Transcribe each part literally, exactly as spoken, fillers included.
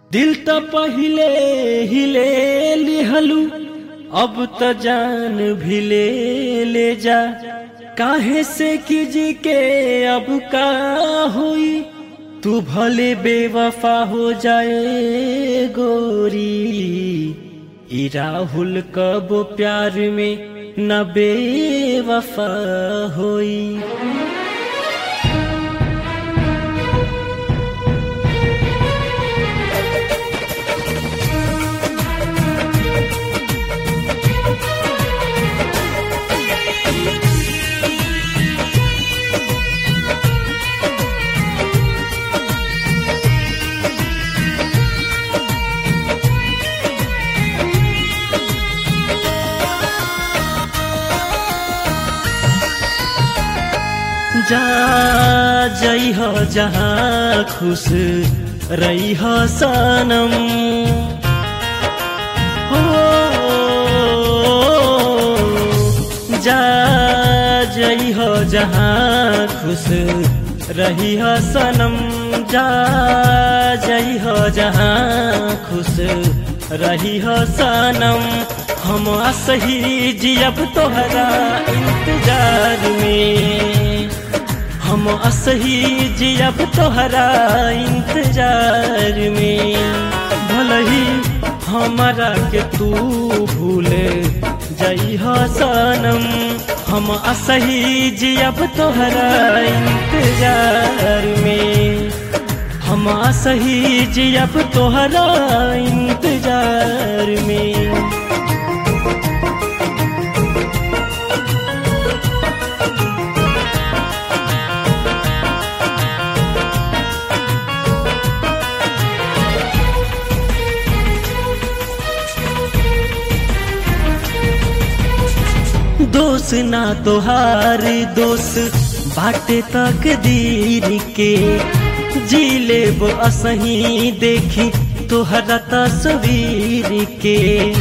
दिल त पहिले हिले लिहलू अब त जान भी ले ले जा। काहे से कीजी के अब का हुई, तू भले बेवफा हो जाए गोरी। ई राहुल कब प्यार में न बेवफा होई। जा जई हो जहाँ खुश रही हो सनम, हो जा जई हो जहाँ खुश रही हो सनम। जा जई हो जहाँ खुश रही हो सनम। हम सही जियब तोहरा इंतजार में, हम असही जियब तोहरा इंतजार में। भलही हमारा के तू भूल जई हो सनम, हम असही जियब तोहरा इंतजार में। हम असही जियब तोहरा इंतजार में। दोष ना तोहार दोष बाटे तकदीर के, जी लेब असही देखी तोहरा तस्वीर के।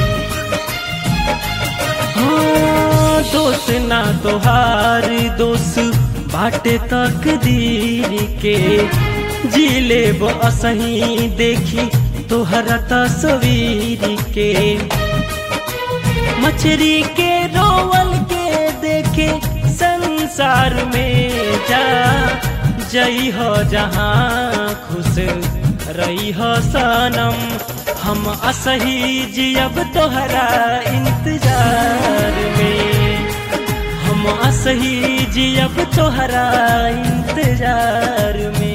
हाँ दोष ना तोहार दोष बाटे तकदीर के, जी लेब असही देखी तोहरा तस्वीर के। मछरी के रोवल के देखे संसार में, जा जई हो जहाँ खुश रही हो सनम। हम असही जियब तोहरा इंतजार में, हम असही जियब तोहरा इंतजार में।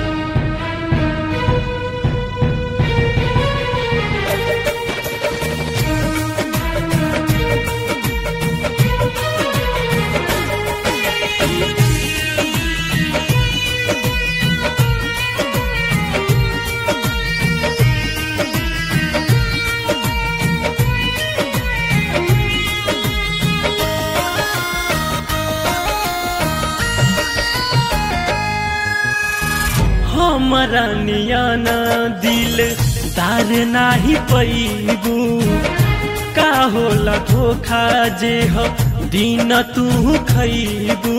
हमारा नियाना दिल दार नाही पैबू, का होला धोखा जे हो दिन तू खैबू।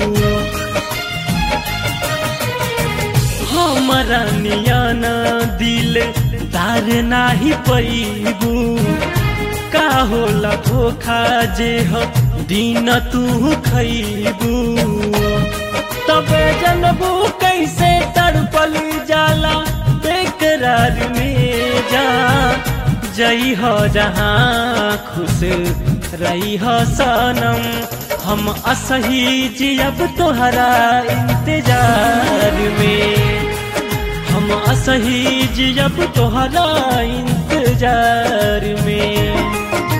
हमारा नियाना दिल दार नाही पैबू, का होला धोखा जे हो दिन तू खैबू। तबे जनबू कैसे तड़पल जाला बेकरार में। जा जई हो जहाँ खुश रही हो सनम, हम असही जियब तोहरा इंतजार में। हम असही जियब तोहरा इंतजार में।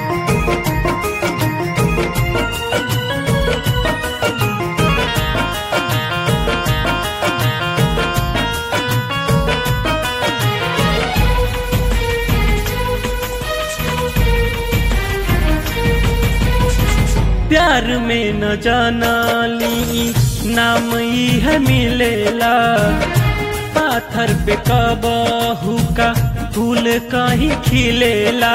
प्यार में न जाना ली नाम ही है मिलेला, पाथर पे कबहू का फूल कहीं खिलेला।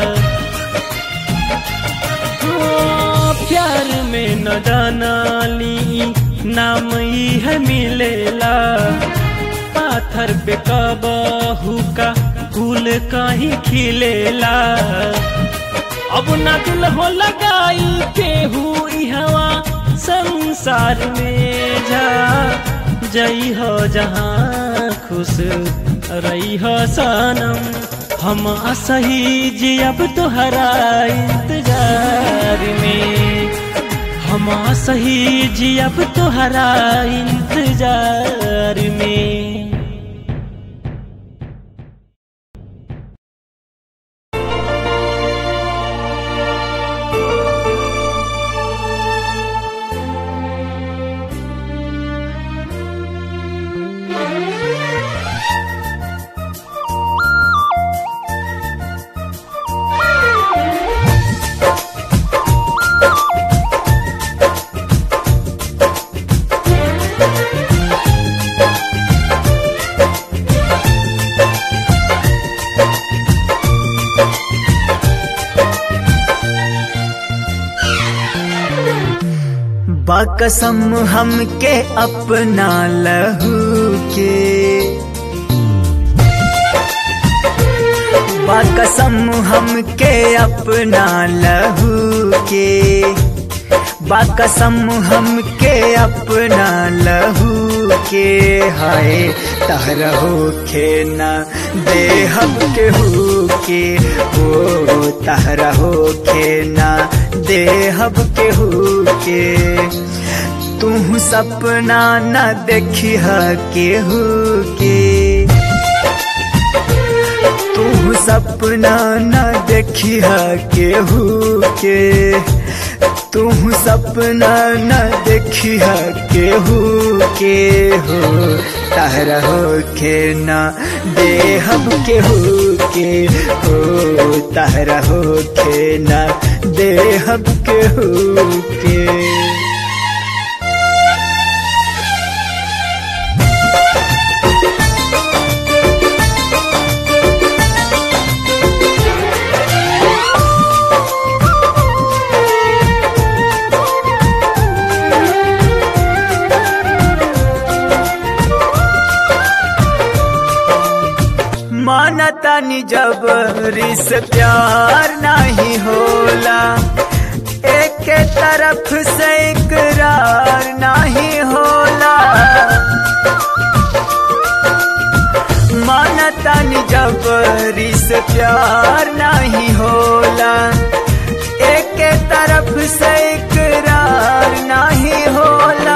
प्यार में न जाना ली नाम ही है मिलेला, पाथर पे कबहू का फूल कहीं खिलेला। अब ना दिल हो लगाई केहू हवा संसार में जा जई हो जहाँ खुश रही हो सनम। हम सही जी अब तुहरा इंतजार में, हम सही जी अब तुहरा इंतजार में। बाकसम हमके अपना लहू के, बाकसम हमके अपना लहू के, बाकसम हमके अपना लहू के। हाय तहरहो के ना देहब केहू के, ओ तहरहो के ना देहब केहू के। तू सपना न देखिह केहू के, तू सपना न देखिह केहू के, तू सपना न देखिह केहू के। हो तहरहो के ना देहब केहू के, हो तहरहो के ना देहब केहू के। मानतानी जबरी से प्यार नहीं होला, एक तरफ से इकरार नहीं होला। मानतानी जबरी से प्यार नहीं होला, एक तरफ से इकरार नहीं होला।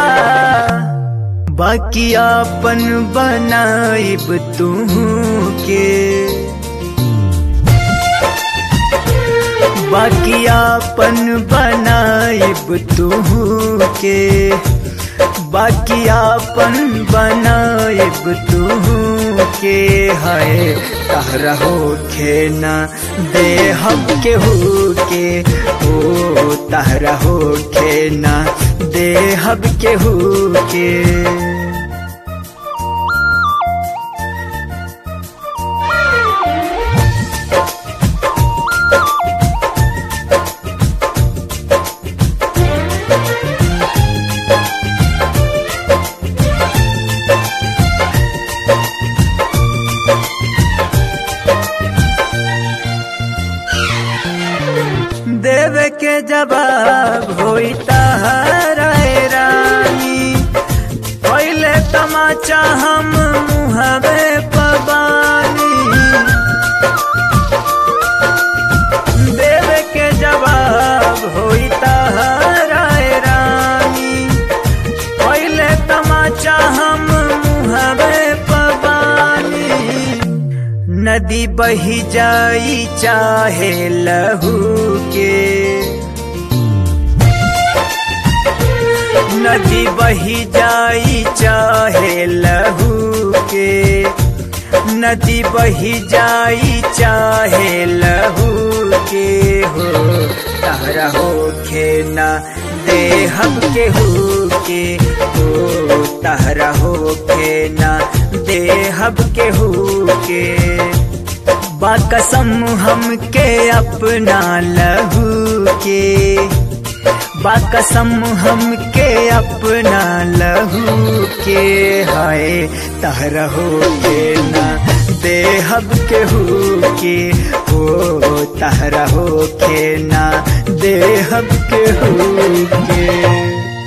बाकी आपन बनाइब तू के, बाकी आपन बनाइब तू के, बाकी आपन बनाइब तू के। हाय तहरहो के ना देहब केहू के, ओ तहरहो के ना देहब केहू के। देवे के जवाब होई तहरा रानी, पहले तमाचा हम मुहबे पबानी। देवे के जवाब होई तहरा रानी, पहले तमाचा हम मुहबे पबानी। नदी बही जाई चाहे लहू के, नदी बही जाई चाहे लहू के, नदी बही जाई चाहे लहू के। हो तहरहो के ना देहब केहू के, हो तहरहो के ना देहब केहू के। बाकसम हमके अपना लहू के, बाकसम हमके अपना लहू के हाय तहरा हो के ना देहब केहू के हो तहरा हो के ना देहब केहू के।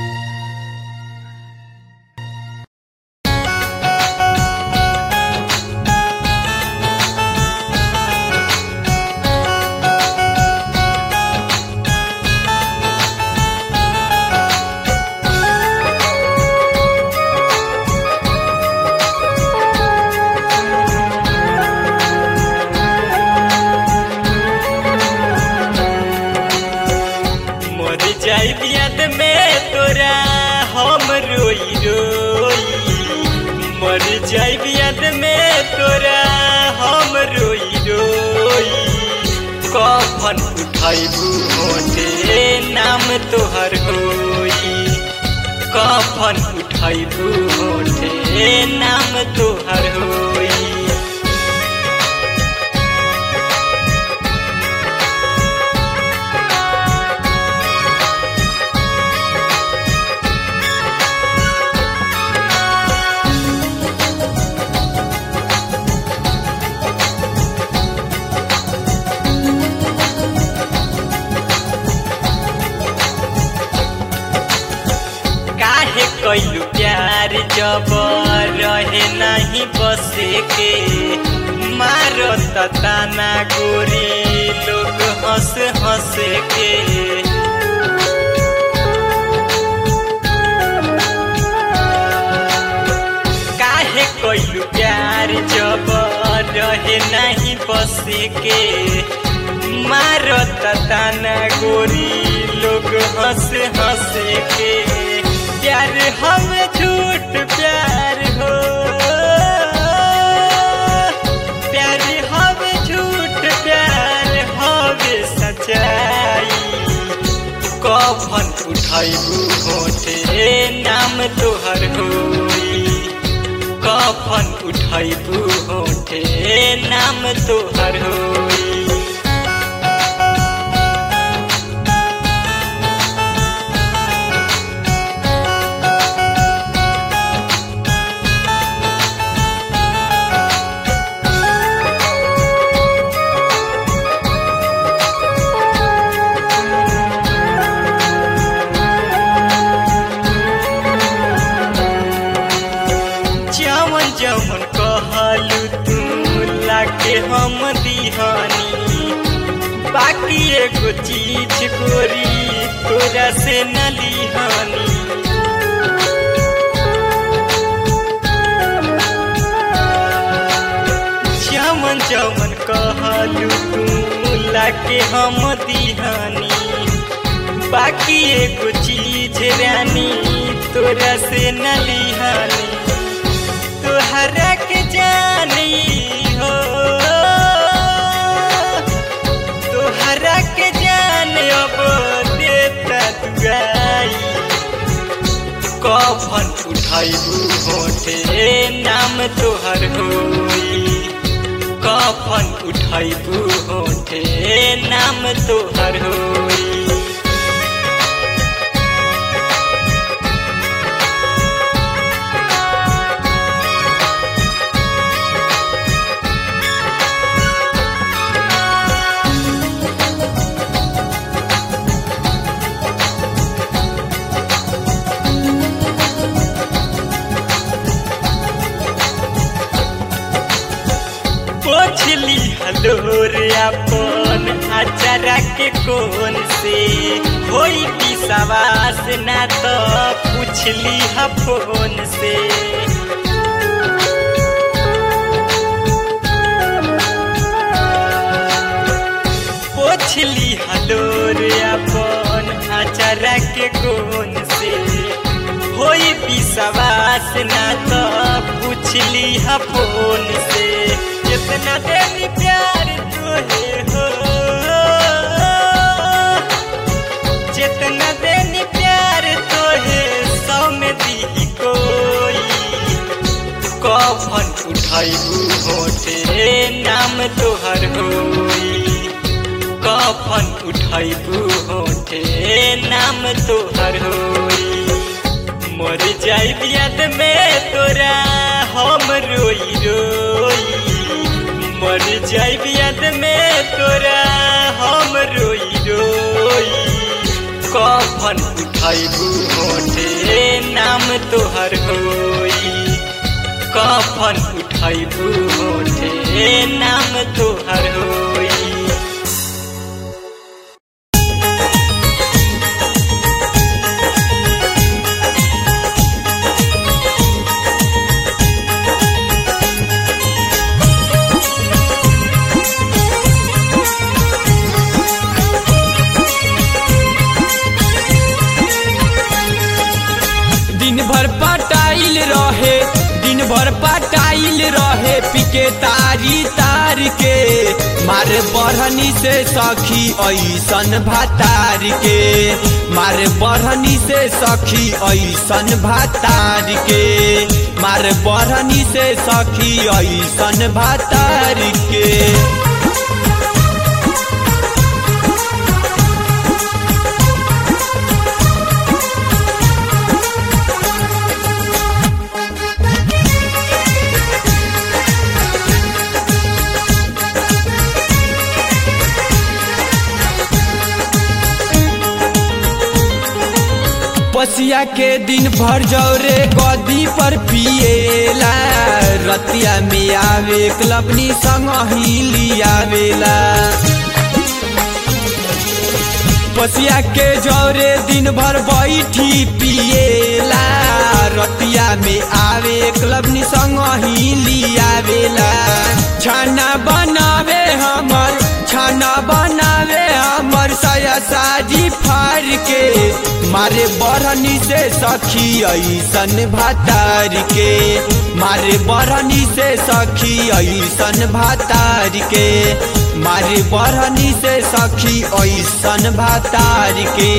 याद में तोरा हम रोई रोई मर जाइब याद में तोरा हम रोई रोई कफन उठाइबू होते नाम तोहर होई कफन उठाइबू होते नाम तोहर होई। कैलू प्यार जब रहे नहीं बसे के मारो ताना गोरी लोग हंस हंस के काहे कैलू प्यार जब रहे नहीं बसे के मारो ताना गोरी लोग हंस हंस के। प्यार हम झूठ प्यार हो प्यार हम झूठ प्यार हवे सच्चाई कफन उठाइबू होते नाम तोहर होई कफन उठाइबू होते नाम तोहर होई। जमन कहलू तू लाके हम दीहानी बाकी एगो चीज गोरी तोरा से न लिहानी जमन जमन कहलू तू लाके हम दीहानी बाकी एगो चीज रानी तोरा से न लिहानी तोहरा के जानी हो तोहरा के जान अब देता दुआई कफन उठाइबू होते नाम तोहर होई कफन उठाइबू होते नाम तोहर होई। पोछली हलोर अपन अचारा के कोन से होई की सवास ना तो पूछली ह फोन से पोछली हलोर अपन अचारा के कोन से होई विश्वास ना तो पूछली ह फोन से जितना देनी प्यार तोहे हो जितना देनी प्यार तोहे सौ में दी कोई कफन उठाइबू होते नाम तोहर होई कफन उठाइबू होते नाम तोहर होई मर जाई याद में तोरा हम रोई रोई मर जाई याद में तोरा हम रोई रोई कफन उठाइबू मोटे नाम तोहर होई कफन उठाइबू मोटे नाम तोहर होई भर पटाइल रहे पिके तारी तार के मारे बढ़नी से सखी ऐसन भातार के मारे बढ़नी से सखी ऐसन भातार के मारे बढ़नी से सखी ऐसन भातार के पसिया के दिन भर जौरे गदी पर पिएला रतिया में आवे क्लबनी संग ही आवेला पसिया के जौरे दिन भर बैठी पिएला रतिया में आवे क्लबनी संग ही आवेला छाना बनावे हमर छाना बनावे हमर साया साजी फाड़ के मारे बढ़नी से सखी ऐसन भातार के मारे बढ़नी से सखी ऐसन भातार के मारे बढ़नी से सखी ऐसन भातार के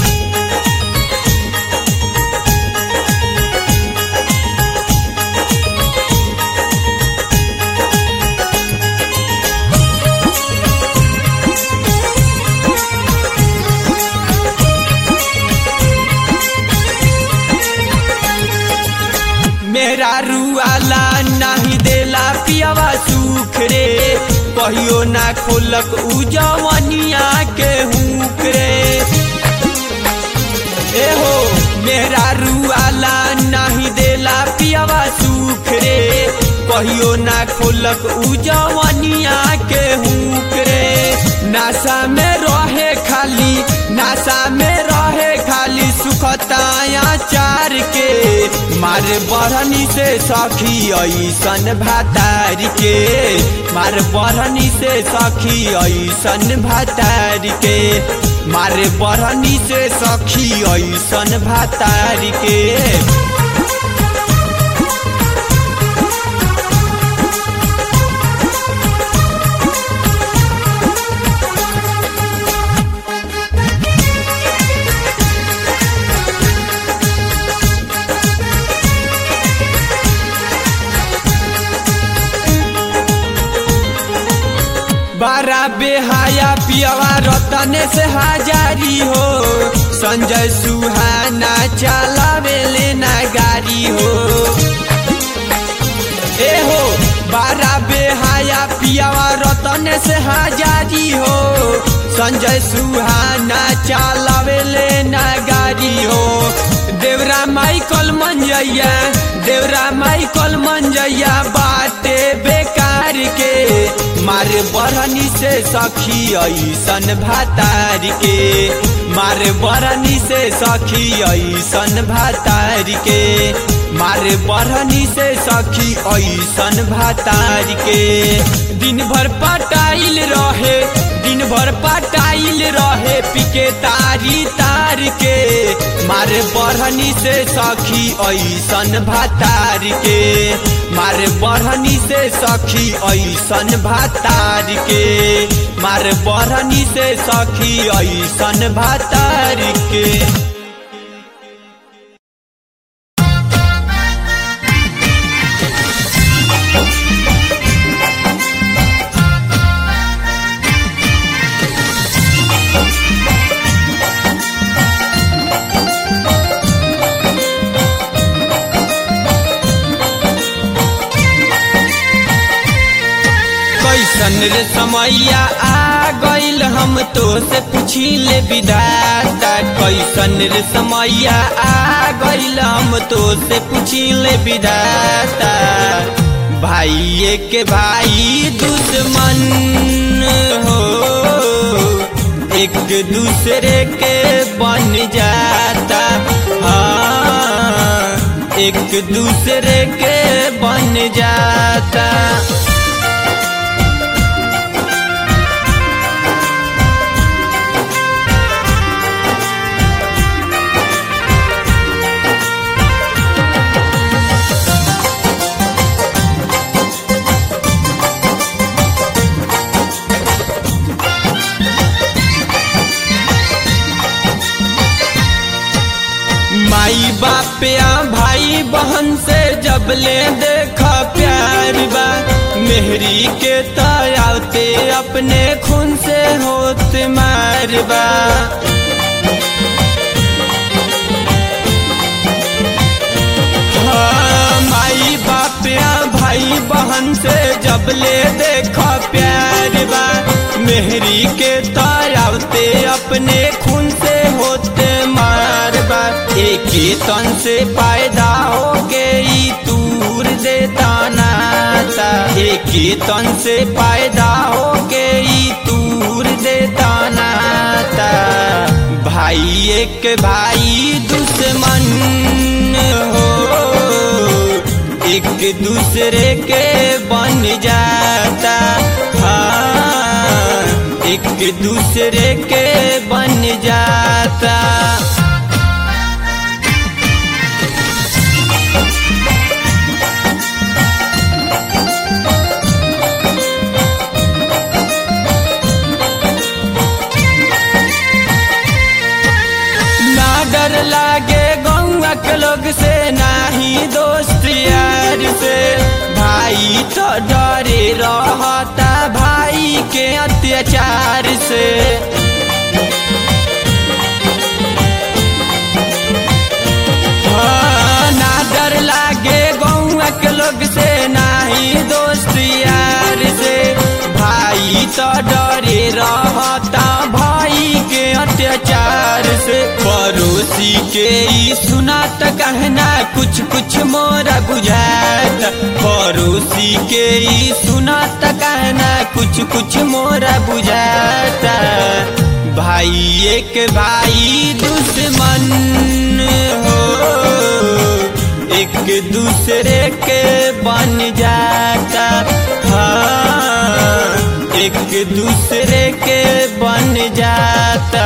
मेरा रुआला नहीं देला पियावा सुख रे कहियो ना खोलक उ जवनिया के हुक रे ए हो मेरा रुआला नहीं देला पियावा सुख रे कहियो ना खोलक उ जवनिया के हुक रे नासा में रहे खाली नासा में रहे खाली सुखताया चार के मारे बढ़नी से सखी ऐसन भातार के मारे बढ़नी से सखी ऐसन भातार के मारे बढ़नी से सखी ऐसन भातार के बारा बेहाया पियावा रतने से हाजारी हो संजय सुहाना चलावे लेना गाड़ी हो ए हो बारा बेहाया पियावा रतने से हाजारी हो संजय सुहाना चलावे लेना गाड़ी हो देवरा माइकल मंजैया देवरा माइकल मंजैया बाटे बेकार के मारे बढ़नी से सखी ऐसन भातार के मारे बढ़नी से सखी ऐसन भातार के मारे बढ़नी से सखी ऐसन भातार के दिन भर पटाइल रहे दिन भर पटाइल रहे पिके तारी तार के मारे बढ़नी से सखी ऐसन भातार के मारे बढ़नी से सखी ऐसन भातार के मारे बढ़नी से सखी ऐसन भातार के रे समैया आ गइल हम तो से पूछी ले विधाता कैसन रे समैया आ गइल हम तो से पूछी ले विधाता भाई के भाई दुश्मन हो एक दूसरे के बन जाता हाँ एक दूसरे के बन जाता। माई बाप या भाई बहन से जब ले देखा प्यार बा मेहरी के तायाते अपने खून से होत मार बा हाँ माई बाप या भाई बहन से जब ले देखा प्यार बा मेहरी के तायाते अपने खून से होते मार बा एक तन से पैदा हो गई दूर देता नाता एक तन से पैदा हो गई दूर देता नाता भाई एक भाई दुश्मन हो एक दूसरे के बन जाता हाँ एक दूसरे के बन जाता। डर लागे गौवा के लोग से नाही दोस्त यार से भाई तो डरे रहता भाई के अत्याचार से हाँ ना डर लागे गौवा के लोग से नाही दोस्त यार से भाई तो डरे रहता भाई के अत्याचार से पड़ोसी के ही सुना त कहना कुछ कुछ मोरा बुझाता पड़ोसी के ही सुना त कहना कुछ कुछ मोरा बुझाता भाई एक भाई दुश्मन हो एक दूसरे के बन जाता हाँ एक दूसरे के बन जाता।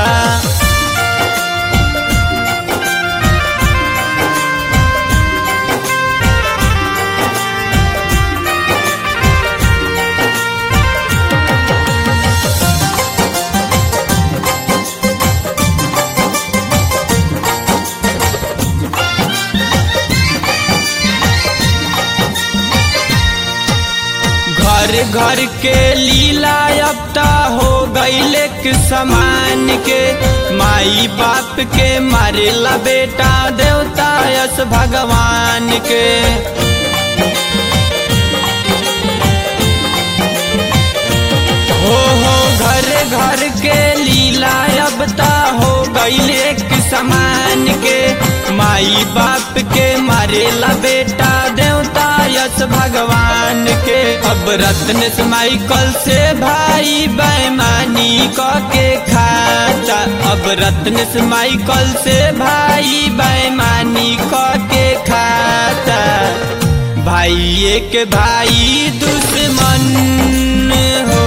घर घर के लीला अब ता हो गईल एक समान के माई बाप के मारेला बेटा देवता यस भगवान के हो हो घर घर के लीला अब ता हो गईल एक समान के माई बाप के मारेला बेटा देवता यस भगवान के अब रत्न से माइकल से भाई बेईमानी क के खाता अब रत्न से माइकल से भाई बेईमानी क के खाता भाई एक भाई दुश्मन हो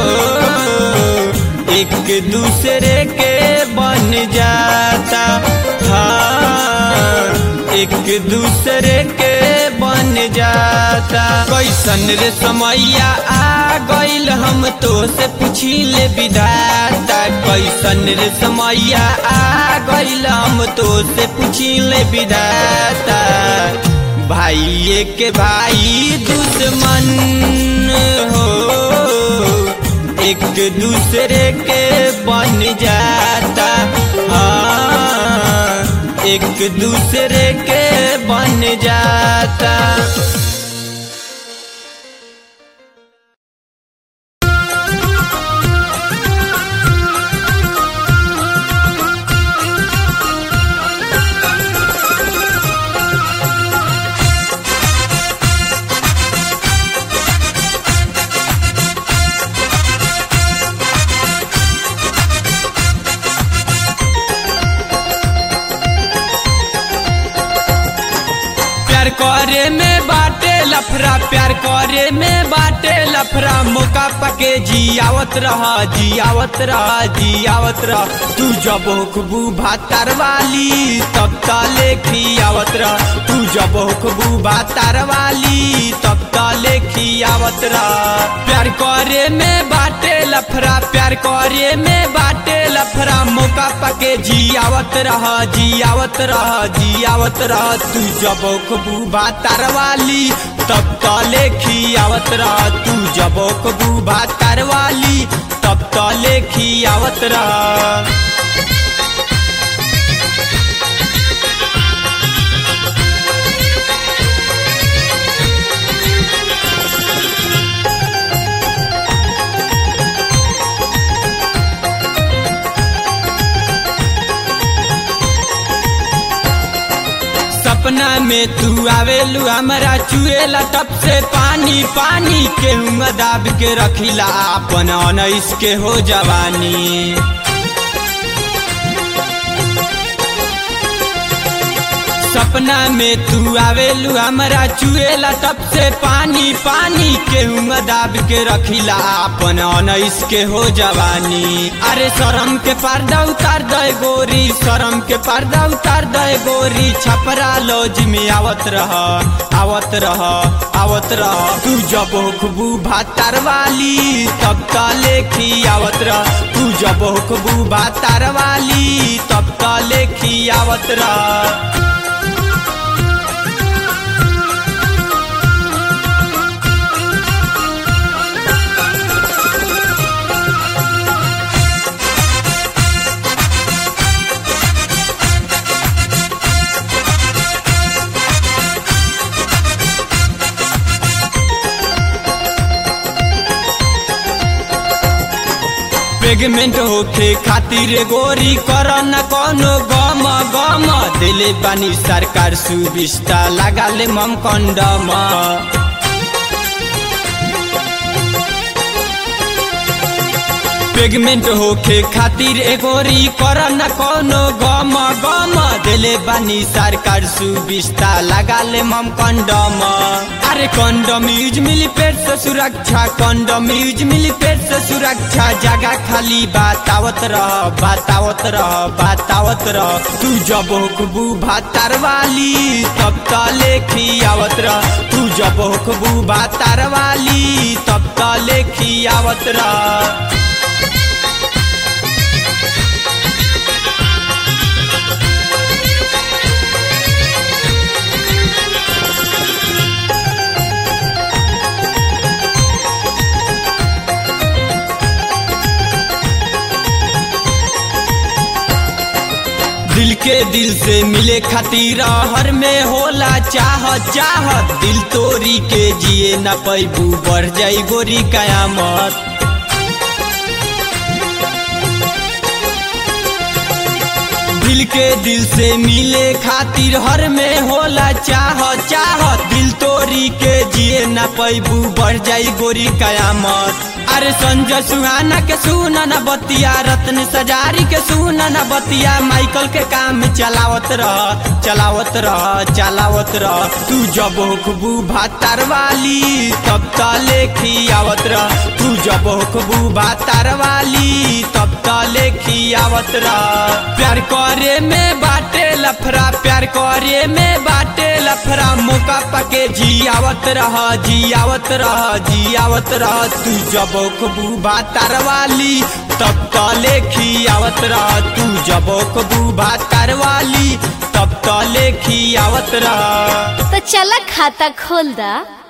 एक दूसरे के बन जाता हाँ एक दूसरे के बन जाता कैसन रे समैया आ गइल हम तो से पूछी ले विधाता कैसन रे समैया आ गइल हम तो से पूछी ले विधाता भाई एक भाई दुश्मन हो एक दूसरे के बन जाता हाँ एक दूसरे के बन जाता। लफरा प्यार करे में बाटे लफरा मौका पके जियावत रह जियावत रह जियावत रह तू जब होखबू भातार वाली तब तले खियावत रह तू जब होखबू भातार वाली तब तले खियावत रह प्यार करे में बाटे लफरा प्यार करे में बाटे लफरा मौका पके जियावत रह जियावत रह जियावत रह तू जब होखबू भातार वाली तब तले खियावत रह तू जब होखबू भातार वाली तब तले खियावत रह सपना में तू आवेलू हमारा चुएला तब से पानी पानी के दाब के रखिला अपन अनैस के हो जवानी सपना में तू आवेलू हमारा चुएला तब से पानी पानी के दाब के रखिला अपन अनैस के हो जवानी अरे शरम के पर्दा उतार दे गोरी शरम के पर्दा उतार दे गोरी छपरा लॉज में आवत रह आवत रह आवत रह तू जब होखबू भातार वाली तब तले खियावत रह तू जब होखबू भातार वाली तब तले खियावत रह प्रेगनेंट होके खातिर गोरी कर न कोनो गम गम दिले बानी सरकार सुविस्ता लगा ले मम कंडम प्रेगनेंट होके खातिर एगोरी कर न कोनो गम गम दिले बानी सरकार सुविस्ता लगा ले मम कंडम अरे कंडम यूज मिली पेट से सुरक्षा कंडम यूज मिली पेट से सुरक्षा जगह खाली बतावत रह बतावत रह बतावत रह तू जब होखबू भातार वाली तब तले खियावत रह तू जब होखबू भातार वाली तब तले खियावत रह दिल के दिल से मिले खातिर हर में होला चाह चाह दिल तोरी के जिए न पैबू बढ़ जाई गोरी कयामत दिल के दिल से मिले खातिर हर में होला चाह चाह दिल तोरी के जिए न पैबू बढ़ जाई गोरी कयामत अरे संजय सुहाना के सुना न बतिया रत्न सजारी के सुना न बतिया माइकल के काम चलावत रह चलावत रह चलावत रह तू जब होखबू भातार वाली तब तले खियावत रह तू जब होखबू भातार वाली तब तले खियावत रह प्यार करे में बाटे लफरा प्यार करे में बाटे लफरा मौका पके जियावत रह जियावत रह जियावत रह तू जब होखबू भातार वाली तब तले खियावत रह तू जब होखबू भातार वाली तब तले खियावत रह तो चला खाता खोल दा।